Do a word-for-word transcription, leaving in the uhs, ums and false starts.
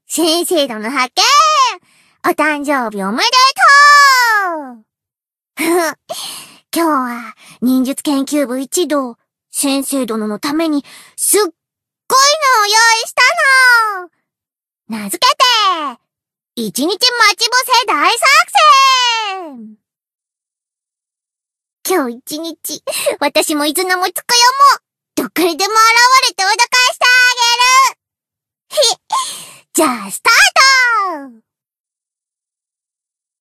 先生殿発見！お誕生日おめでとう今日は忍術研究部一同、先生殿のためにすっごいのを用意したの。名付けて、一日待ち伏せ大作戦。今日一日、私も伊豆のもつくよも、どっからでも現れて脅かしてあげる。ひ、じゃあスタート。